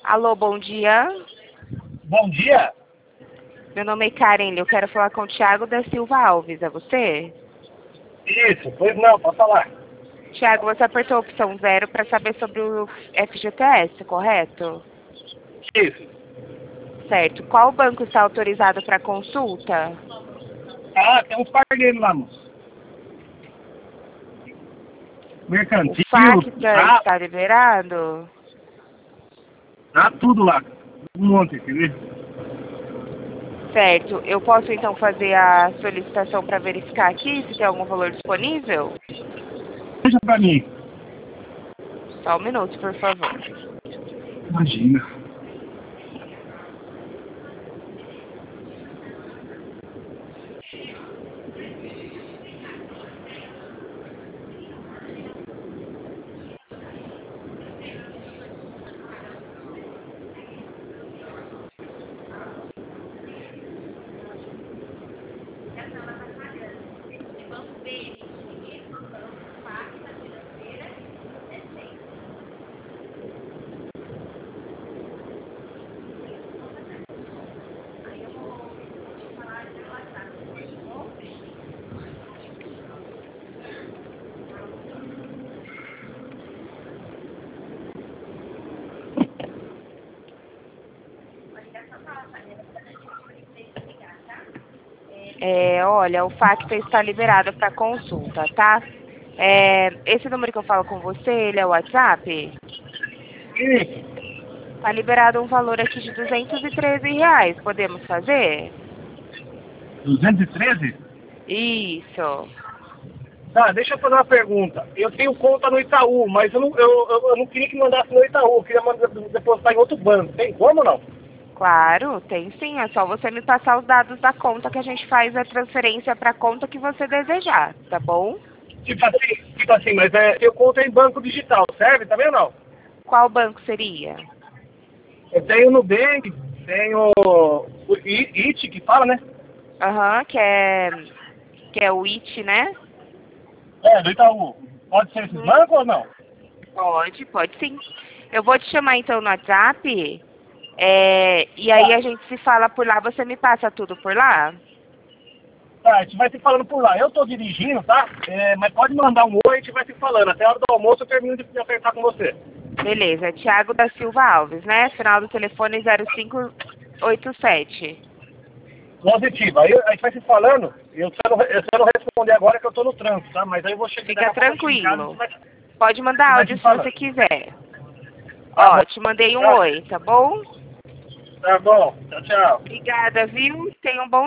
Alô, bom dia. Bom dia. Meu nome é Karen, eu quero falar com o Thiago da Silva Alves, é você? Isso, pois não, pode falar. Thiago, você apertou a opção 0 para saber sobre o FGTS, correto? Isso. Certo. Qual banco está autorizado para consulta? Ah, tem uns pargueiros lá, moço. O Mercantil, FACTA está liberado? tá tudo lá. Um monte, quer ver? Certo. Eu posso então fazer a solicitação para verificar aqui se tem algum valor disponível? Deixa pra mim. Só um minuto, por favor. Imagina. Olha, o FACTA está liberado para consulta, tá? Esse número que eu falo com você, ele é o WhatsApp? Isso. Está liberado um valor aqui de R$ 213. Podemos fazer? 213? Isso. Tá, deixa eu fazer uma pergunta. Eu tenho conta no Itaú, mas eu não queria que mandasse no Itaú. Eu queria depositar em outro banco. Tem como ou não? Claro, tem sim. É só você me passar os dados da conta que a gente faz a transferência para a conta que você desejar, tá bom? Tipo assim, mas eu conta em banco digital, serve também ou não? Qual banco seria? Eu tenho Nubank, tenho o IT que fala, né? Aham, que é o IT, né? É, do Itaú. Pode ser esses bancos ou não? Pode sim. Eu vou te chamar então no WhatsApp, e aí Tá, a gente se fala por lá, você me passa tudo por lá? tá, a gente vai se falando por lá. Eu tô dirigindo, tá? Mas pode mandar um oi, a gente vai se falando. Até a hora do almoço eu termino de apertar com você. Beleza, Thiago da Silva Alves, né? Final do telefone 0587. Positivo. Aí a gente vai se falando. Se eu não responder agora é que eu tô no trânsito, tá? Mas aí eu vou chegar daqui Fica a pouco aqui em casa e tranquilo. Pode a gente mandar vai áudio se se você falando. quiser. Tá bom. Ó, te mandei um Tá, oi, tá bom? tá bom. Tchau, tchau. Obrigada, viu? Tenha um bom